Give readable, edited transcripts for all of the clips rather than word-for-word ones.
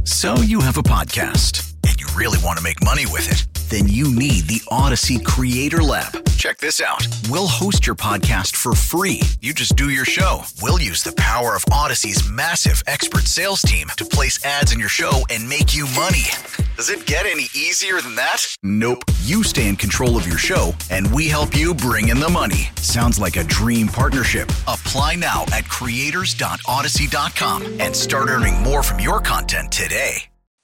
So you have a podcast and you really want to make money with it. Then you need the Odyssey Creator Lab. Check this out. We'll host your podcast for free. You just do your show. We'll use the power of Odyssey's massive expert sales team to place ads in your show and make you money. Does it get any easier than that? Nope. You stay in control of your show, and we help you bring in the money. Sounds like a dream partnership. Apply now at creators.odyssey.com and start earning more from your content today.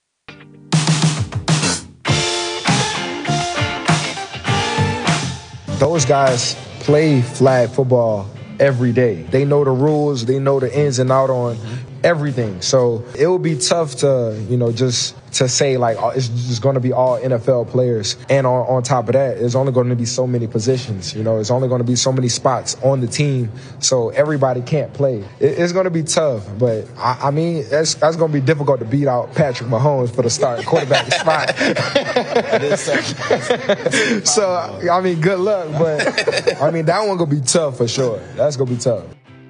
Those guys play flag football every day. They know the rules. They know the ins and out on everything. So it would be tough to, just to say like it's just going to be all NFL players. And on top of that, there's only going to be so many positions. There's only going to be so many spots on the team. So everybody can't play. It's going to be tough. But I mean, that's going to be difficult to beat out Patrick Mahomes for the starting quarterback spot. So, I mean, good luck. But, I mean, that one going to be tough for sure. That's going to be tough.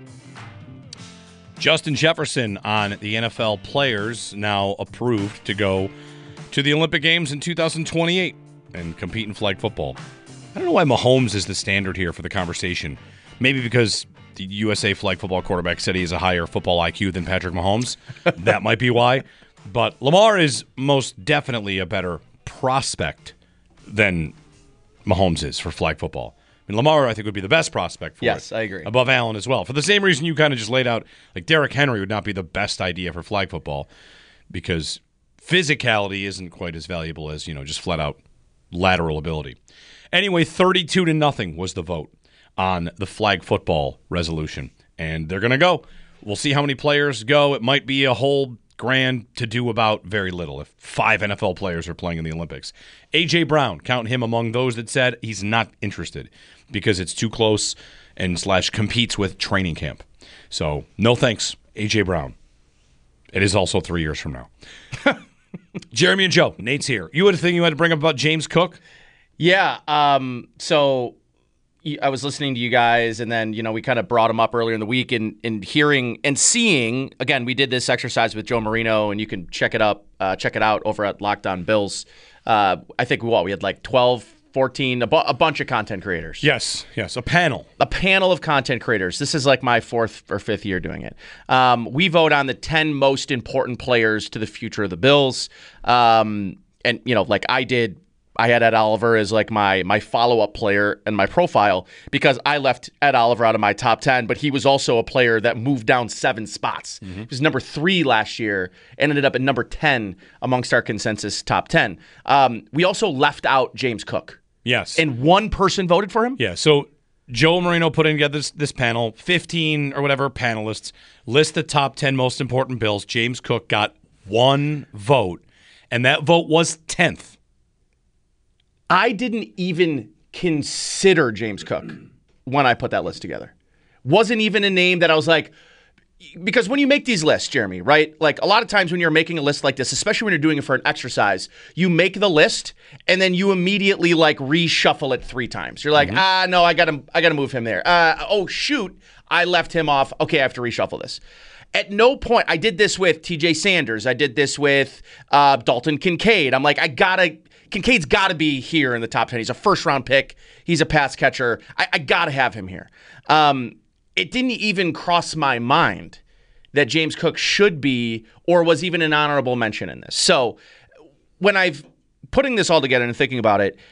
Justin Jefferson on the NFL players now approved to go to the Olympic Games in 2028 and compete in flag football. I don't know why Mahomes is the standard here for the conversation. Maybe because the USA flag football quarterback said he has a higher football IQ than Patrick Mahomes. That might be why. But Lamar is most definitely a better prospect than Mahomes is for flag football. I mean, Lamar, I think, would be the best prospect for it. Yes, I agree. Above Allen as well. For the same reason you kind of just laid out, like Derrick Henry would not be the best idea for flag football because physicality isn't quite as valuable as, just flat-out lateral ability. Anyway, 32-0 was the vote on the flag football resolution, and they're going to go. We'll see how many players go. It might be a whole grand to do about very little if 5 NFL players are playing in the Olympics. A.J. Brown, count him among those that said he's not interested because it's too close and / competes with training camp. So, no thanks, A.J. Brown. It is also 3 years from now. Jeremy and Joe, Nate's here. You had a thing you had to bring up about James Cook? Yeah, so I was listening to you guys, and then, we kind of brought him up earlier in the week and hearing and seeing, again, we did this exercise with Joe Marino, and you can check it out over at Locked On Bills. I think we had like 12, 14, a bunch of content creators. Yes, a panel. A panel of content creators. This is like my 4th or 5th year doing it. We vote on the 10 most important players to the future of the Bills. And, like I did, I had Ed Oliver as like my follow-up player in my profile because I left Ed Oliver out of my top 10, but he was also a player that moved down 7 spots. Mm-hmm. He was number 3 last year and ended up at number 10 amongst our consensus top 10. We also left out James Cook. Yes. And one person voted for him? Yeah, so Joe Marino put together this panel, 15 or whatever panelists, list the top 10 most important Bills. James Cook got 1 vote, and that vote was 10th. I didn't even consider James Cook when I put that list together. Wasn't even a name that I was like, because when you make these lists, Jeremy, right? Like a lot of times when you're making a list like this, especially when you're doing it for an exercise, you make the list and then you immediately like reshuffle it 3 times. You're like, no, I gotta move him there. Oh shoot, I left him off. Okay, I have to reshuffle this. At no point, I did this with TJ Sanders. I did this with Dalton Kincaid. I'm like, Kincaid's got to be here in the top 10. He's a first-round pick. He's a pass catcher. I got to have him here. It didn't even cross my mind that James Cook should be or was even an honorable mention in this. So when I've putting this all together and thinking about it,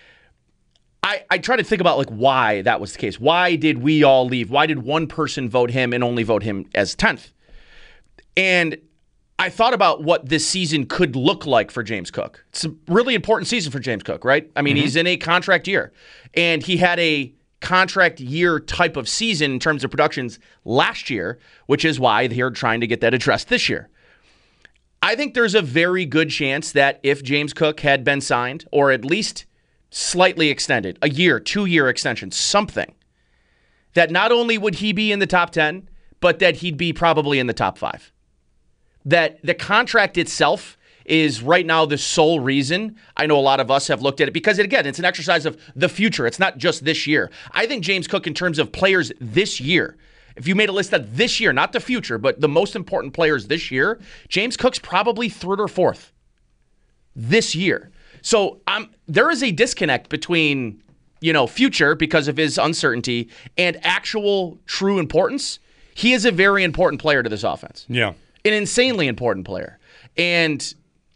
I try to think about like why that was the case. Why did we all leave? Why did one person vote him and only vote him as 10th? And I thought about what this season could look like for James Cook. It's a really important season for James Cook, right? I mean, he's in a contract year, and he had a contract year type of season in terms of productions last year, which is why they're trying to get that addressed this year. I think there's a very good chance that if James Cook had been signed, or at least slightly extended, a year, 2-year extension, something, that not only would he be in the top 10, but that he'd be probably in the top 5. That the contract itself is right now the sole reason I know a lot of us have looked at it because, again, it's an exercise of the future. It's not just this year. I think James Cook, in terms of players this year, if you made a list of this year, not the future, but the most important players this year, James Cook's probably third or fourth this year. So there is a disconnect between, future because of his uncertainty and actual true importance. He is a very important player to this offense. Yeah. An insanely important player. And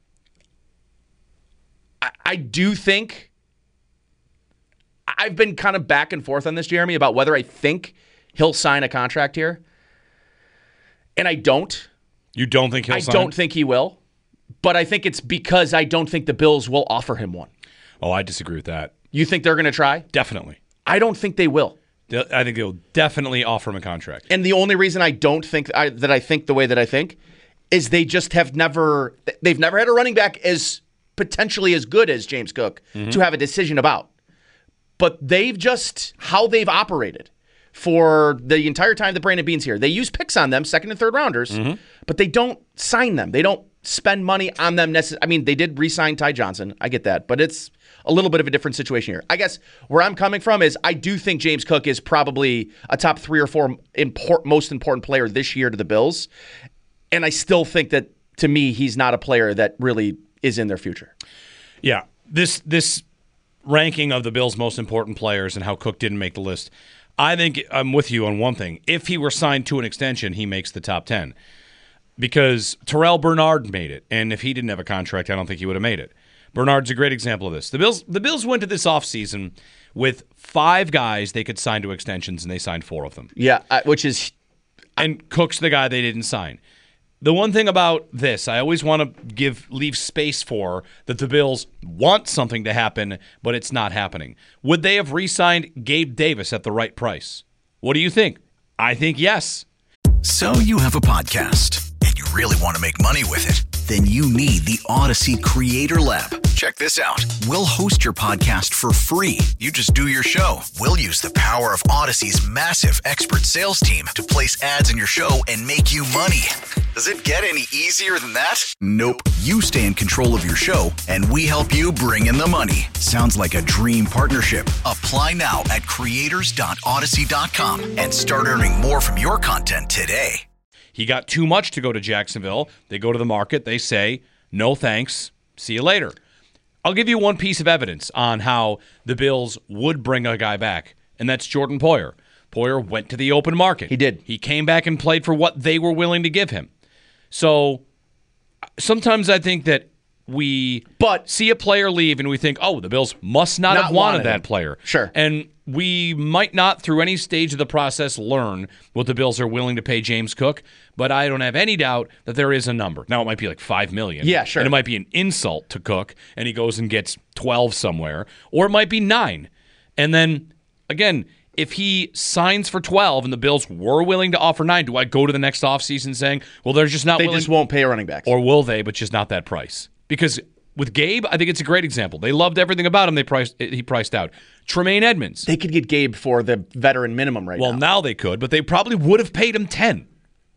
I do think I've been kind of back and forth on this, Jeremy, about whether I think he'll sign a contract here. And I don't. You don't think he'll sign? I don't think he will. But I think it's because I don't think the Bills will offer him one. Oh, I disagree with that. You think they're going to try? Definitely. I don't think they will. I think they'll definitely offer him a contract. And the only reason I don't think that I think the way that I think is they've never had a running back as potentially as good as James Cook to have a decision about. But how they've operated for the entire time that Brandon Beane's here. They use picks on them, second and third rounders, but they don't sign them. They don't spend money on them. They did re-sign Ty Johnson. I get that, but it's a little bit of a different situation here. I guess where I'm coming from is I do think James Cook is probably a top 3 or 4 most important player this year to the Bills, and I still think that, to me, he's not a player that really is in their future. Yeah, this ranking of the Bills' most important players and how Cook didn't make the list, I think I'm with you on one thing. If he were signed to an extension, he makes the top 10. Because Terrell Bernard made it, and if he didn't have a contract, I don't think he would have made it. Bernard's a great example of this. The Bills went to this offseason with 5 guys they could sign to extensions, and they signed 4 of them. Yeah, which is... And Cook's the guy they didn't sign. The one thing about this, I always want to leave space for that the Bills want something to happen, but it's not happening. Would they have re-signed Gabe Davis at the right price? What do you think? I think yes. So you have a podcast, and you really want to make money with it. Then you need the Odyssey Creator Lab. Check this out. We'll host your podcast for free. You just do your show. We'll use the power of Odyssey's massive expert sales team to place ads in your show and make you money. Does it get any easier than that? Nope. You stay in control of your show, and we help you bring in the money. Sounds like a dream partnership. Apply now at creators.odyssey.com and start earning more from your content today. He got too much to go to Jacksonville. They go to the market. They say, no thanks. See you later. I'll give you one piece of evidence on how the Bills would bring a guy back, and that's Jordan Poyer. Poyer went to the open market. He did. He came back and played for what they were willing to give him. So sometimes I think that we see a player leave and we think, oh, the Bills must not have wanted that player. Sure. And we might not, through any stage of the process, learn what the Bills are willing to pay James Cook, but I don't have any doubt that there is a number. Now, it might be like $5 million. Yeah, sure. And it might be an insult to Cook, and he goes and gets 12 somewhere, or it might be 9. And then, again, if he signs for 12 and the Bills were willing to offer 9, do I go to the next offseason saying, well, they're just not willing? They just won't pay a running back. Or will they, but just not that price? Because with Gabe, I think it's a great example. They loved everything about him. He priced out. Tremaine Edmonds. They could get Gabe for the veteran minimum right now. Well, now they could, but they probably would have paid him 10.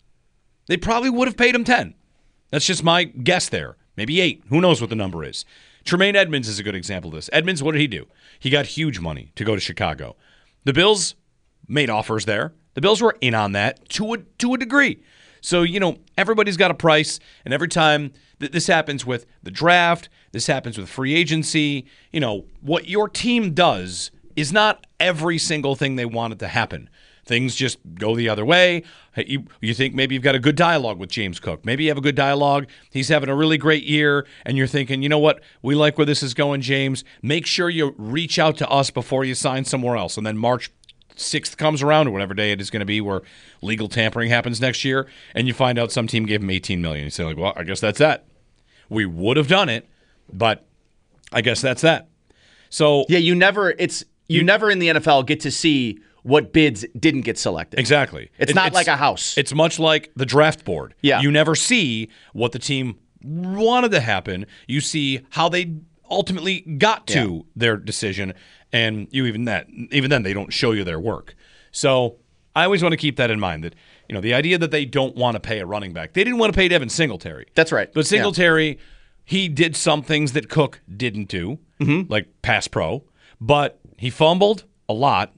They probably would have paid him 10. That's just my guess there. Maybe 8. Who knows what the number is? Tremaine Edmonds is a good example of this. Edmonds, what did he do? He got huge money to go to Chicago. The Bills made offers there. The Bills were in on that to a degree. So, everybody's got a price, and every time this happens with the draft, this happens with free agency, what your team does is not every single thing they want it to happen. Things just go the other way. You think maybe you've got a good dialogue with James Cook. Maybe you have a good dialogue. He's having a really great year, and you're thinking, you know what? We like where this is going, James. Make sure you reach out to us before you sign somewhere else. And then March 6th comes around, or whatever day it is going to be, where legal tampering happens next year, and you find out some team gave him $18 million. You say, like, well, I guess that's that. We would have done it, but I guess that's that. So yeah, you never in the NFL get to see what bids didn't get selected. Exactly. It's not like a house. It's much like the draft board. Yeah. You never see what the team wanted to happen. You see how they ultimately got to their decision, and even then they don't show you their work. So I always want to keep that in mind, that the idea that they don't want to pay a running back. They didn't want to pay Devin Singletary. That's right. But Singletary, he did some things that Cook didn't do, like pass pro, but he fumbled a lot.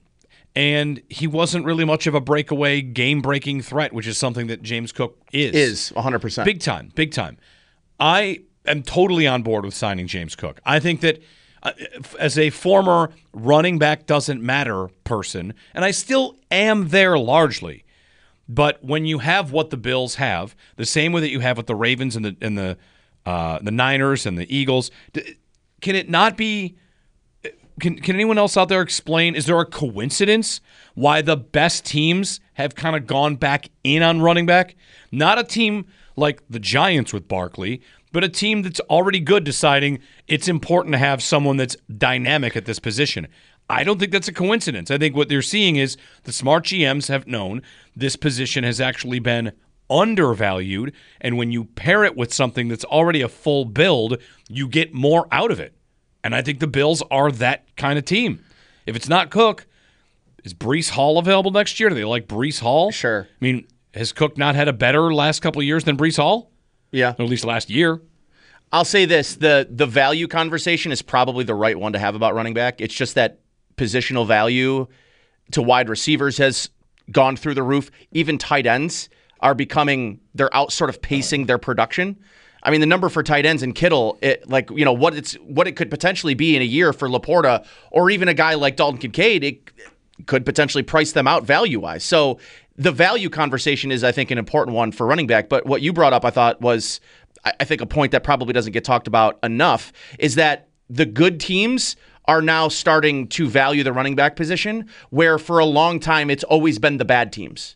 and he wasn't really much of a breakaway, game-breaking threat, which is something that James Cook is. Is 100%. Big time. I am totally on board with signing James Cook. I think that as a former running back doesn't matter person, and I still am there largely, but when you have what the Bills have, the same way that you have with the Ravens and the Niners and the Eagles, can it not be? Can anyone else out there explain? Is there a coincidence why the best teams have kind of gone back in on running back? Not a team like the Giants with Barkley, but a team that's already good deciding it's important to have someone that's dynamic at this position. I don't think that's a coincidence. I think what they're seeing is the smart GMs have known this position has actually been undervalued, and when you pair it with something that's already a full build, you get more out of it. And I think the Bills are that kind of team. If it's not Cook, is Breece Hall available next year? Do they like Breece Hall? Sure. I mean, has Cook not had a better last couple of years than Breece Hall? Yeah. Or at least last year. I'll say this. The value conversation is probably the right one to have about running back. It's just that positional value to wide receivers has gone through the roof. Even tight ends are they're out sort of pacing their production. I mean, the number for tight ends and Kittle, what it could potentially be in a year for Laporta or even a guy like Dalton Kincaid, it could potentially price them out value-wise. So the value conversation is, I think, an important one for running back. But what you brought up, I thought, was, I think, a point that probably doesn't get talked about enough, is that the good teams are now starting to value the running back position, where for a long time it's always been the bad teams.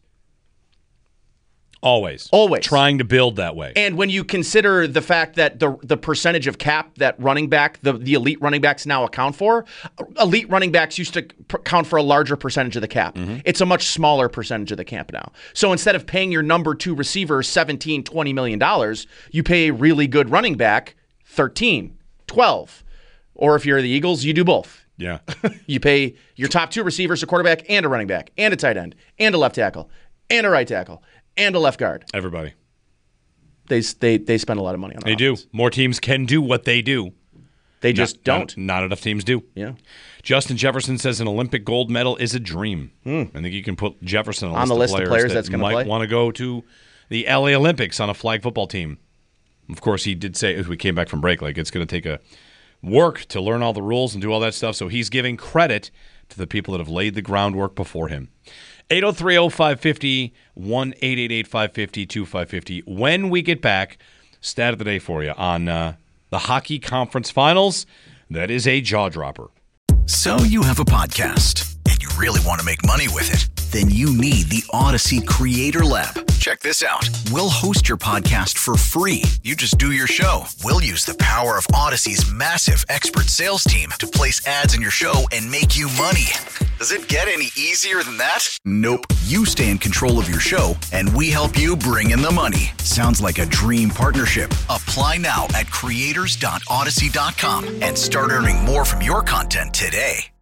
Always. Trying to build that way. And when you consider the fact that the percentage of cap that running back, the elite running backs now account for, elite running backs used to count for a larger percentage of the cap. Mm-hmm. It's a much smaller percentage of the cap now. So instead of paying your number 2 receiver $17, $20 million, you pay a really good running back $13, $12. Or if you're the Eagles, you do both. Yeah. You pay your top 2 receivers, a quarterback and a running back, and a tight end, and a left tackle, and a right tackle, and a left guard. Everybody. They spend a lot of money on that. They do. More teams can do what they do. They just don't. Not enough teams do. Yeah. Justin Jefferson says an Olympic gold medal is a dream. I think you can put Jefferson on the list of players that's going to play. Might want to go to the LA Olympics on a flag football team. Of course, he did say as we came back from break, like it's going to take a work to learn all the rules and do all that stuff. So he's giving credit to the people that have laid the groundwork before him. 803-0550, 1-888-550-2550. When we get back, stat of the day for you on the Hockey Conference Finals. That is a jaw-dropper. So you have a podcast, and you really want to make money with it. Then you need the Odyssey Creator Lab. Check this out. We'll host your podcast for free. You just do your show. We'll use the power of Odyssey's massive expert sales team to place ads in your show and make you money. Does it get any easier than that? Nope. You stay in control of your show, and we help you bring in the money. Sounds like a dream partnership. Apply now at creators.odyssey.com and start earning more from your content today.